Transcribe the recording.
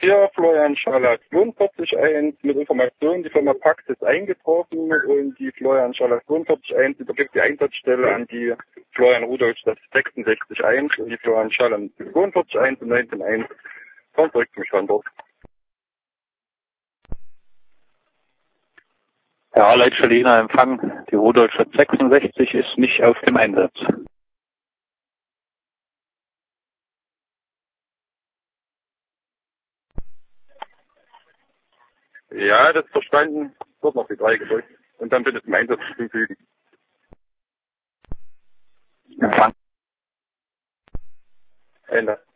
Hier Florian Scharlat 42.1 mit Information, die Firma Pax ist eingetroffen und die Florian Scharlat 42.1 übergibt die Einsatzstelle an die Florian Rudolstadt 66.1 und die Florian Scharlat 42.1 und 19.1 kommt zurück zum Standort. Ja, Leitstelle Empfang, die Rudolstadt 66 ist nicht auf dem Einsatz. Ja, das ist verstanden. Wird noch die 3 gedrückt. Und dann bitte zum Einsatz hinzufügen. Empfang. Ende.